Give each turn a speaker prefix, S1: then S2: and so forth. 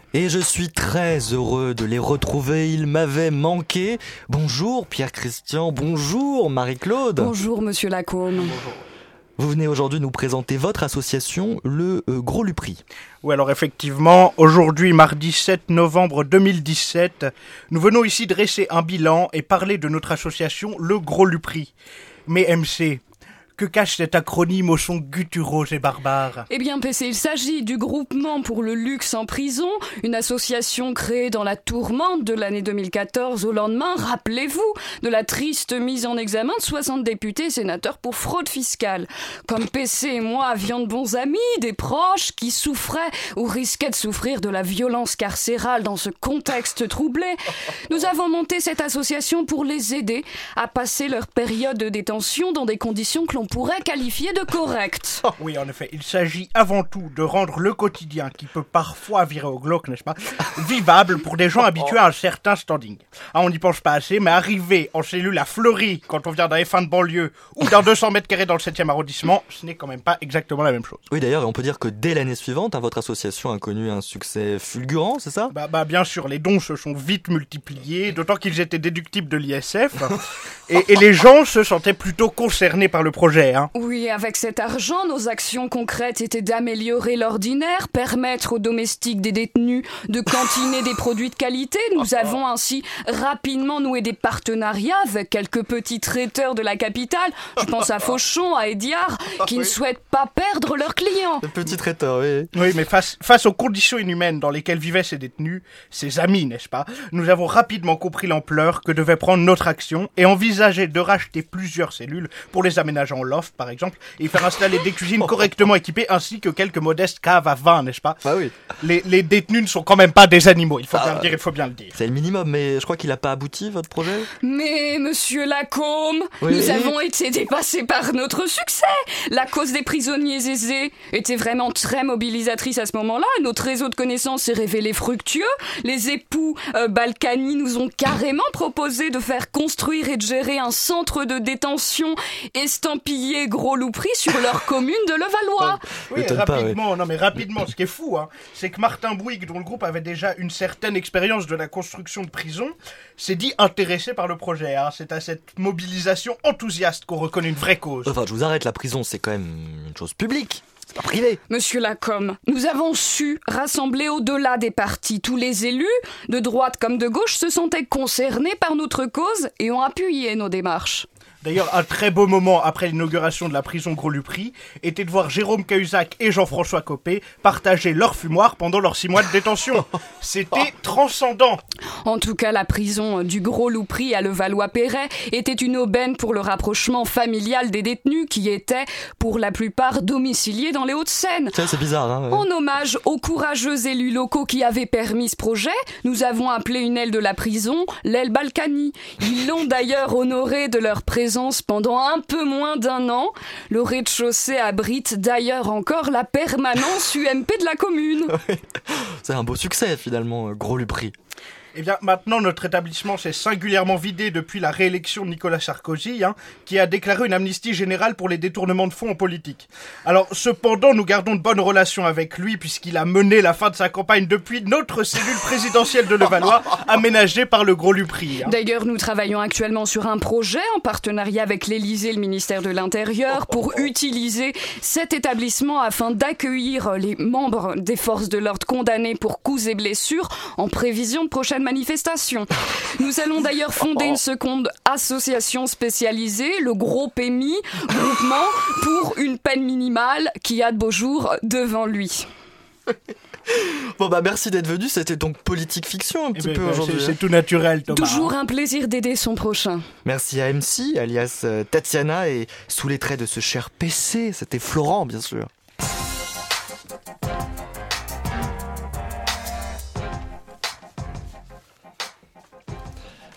S1: Et je suis très heureux de les retrouver, ils m'avaient manqué. Bonjour Pierre-Christian, bonjour Marie-Claude.
S2: Bonjour Monsieur Lacombe.
S3: Bonjour.
S1: Vous venez aujourd'hui nous présenter votre association, le Gros Lupri.
S3: Oui, alors effectivement, aujourd'hui, mardi 7 novembre 2017, nous venons ici dresser un bilan et parler de notre association, le Gros Lupri. Mais MC, que cache cet acronyme au son gutturaux et barbare ?
S2: Eh bien PC, il s'agit du Groupement pour le luxe en prison, une association créée dans la tourmente de l'année 2014 au lendemain, rappelez-vous, de la triste mise en examen de 60 députés et sénateurs pour fraude fiscale. Comme PC et moi avions de bons amis, des proches qui souffraient ou risquaient de souffrir de la violence carcérale dans ce contexte troublé, nous avons monté cette association pour les aider à passer leur période de détention dans des conditions que l'on pourrait qualifier de correctes.
S3: Oui, en effet, il s'agit avant tout de rendre le quotidien, qui peut parfois virer au glauque, n'est-ce pas, vivable pour des gens habitués à un certain standing. Ah, on n'y pense pas assez, mais arriver en cellule à Fleury, quand on vient d'un F1 de banlieue, ou d'un 200 mètres carrés dans le 7e arrondissement, ce n'est quand même pas exactement la même chose.
S1: Oui d'ailleurs, on peut dire que dès l'année suivante, votre association a connu un succès fulgurant, c'est ça ?
S3: Bah bien sûr, les dons se sont vite multipliés, d'autant qu'ils étaient déductibles de l'ISF, et les gens se sentaient plutôt concernés par le projet.
S2: Oui, avec cet argent, nos actions concrètes étaient d'améliorer l'ordinaire, permettre aux domestiques des détenus de cantiner des produits de qualité. Nous avons ainsi rapidement noué des partenariats avec quelques petits traiteurs de la capitale. Je pense à Fauchon, à Ediard, qui ne souhaitent pas perdre leurs clients.
S1: Le petit traiteur, oui.
S3: Oui, mais face aux conditions inhumaines dans lesquelles vivaient ces détenus, ces amis, n'est-ce pas, nous avons rapidement compris l'ampleur que devait prendre notre action et envisagé de racheter plusieurs cellules pour les aménager en loft, par exemple, et faire installer des cuisines correctement équipées, ainsi que quelques modestes caves à vin, n'est-ce pas ?
S1: Bah oui.
S3: Les détenus ne sont quand même pas des animaux, il faut bien le dire.
S1: C'est le minimum, mais je crois qu'il n'a pas abouti, votre projet ?
S2: Mais, Monsieur Lacombe,
S1: oui.
S2: Nous avons été dépassés par notre succès. La cause des prisonniers aisés était vraiment très mobilisatrice à ce moment-là. Notre réseau de connaissances s'est révélé fructueux. Les époux Balkany nous ont carrément proposé de faire construire et de gérer un centre de détention estampillé Gros Lupri sur leur commune de Levallois.
S3: Oui, rapidement, ce qui est fou, c'est que Martin Bouygues, dont le groupe avait déjà une certaine expérience de la construction de prisons, s'est dit intéressé par le projet. C'est à cette mobilisation enthousiaste qu'on reconnaît une vraie cause.
S1: Enfin, je vous arrête, la prison, c'est quand même une chose publique. C'est pas privé.
S2: Monsieur Lacombe, nous avons su rassembler au-delà des partis. Tous les élus, de droite comme de gauche, se sentaient concernés par notre cause et ont appuyé nos démarches.
S3: D'ailleurs, un très beau moment après l'inauguration de la prison Gros Lupri était de voir Jérôme Cahuzac et Jean-François Copé partager leur fumoir pendant leurs 6 mois de détention. C'était transcendant.
S2: En tout cas, la prison du Gros Lupri à Levallois-Perret était une aubaine pour le rapprochement familial des détenus qui étaient, pour la plupart, domiciliés dans les Hauts-de-Seine.
S1: C'est bizarre, hein.
S2: En hommage aux courageux élus locaux qui avaient permis ce projet, nous avons appelé une aile de la prison l'aile Balkany. Ils l'ont d'ailleurs honoré de leur présence pendant un peu moins d'1 an. Le rez-de-chaussée abrite d'ailleurs encore la permanence UMP de la commune.
S1: C'est un beau succès finalement, Gros Lupri.
S3: Eh bien, maintenant, notre établissement s'est singulièrement vidé depuis la réélection de Nicolas Sarkozy, qui a déclaré une amnistie générale pour les détournements de fonds en politique. Alors, cependant, nous gardons de bonnes relations avec lui, puisqu'il a mené la fin de sa campagne depuis notre cellule présidentielle de Levallois, aménagée par le Gros Lupri.
S2: D'ailleurs, nous travaillons actuellement sur un projet en partenariat avec l'Élysée et le ministère de l'Intérieur pour utiliser cet établissement afin d'accueillir les membres des forces de l'ordre condamnés pour coups et blessures en prévision de prochaines manifestations. Nous allons d'ailleurs fonder une seconde association spécialisée, le Gros PMI, groupement pour une peine minimale qui a de beaux jours devant lui.
S1: Bon merci d'être venu, c'était donc politique fiction un petit peu aujourd'hui.
S3: C'est tout naturel, Thomas.
S2: Toujours un plaisir d'aider son prochain.
S1: Merci à MC, alias Tatiana, et sous les traits de ce cher PC, c'était Florent bien sûr.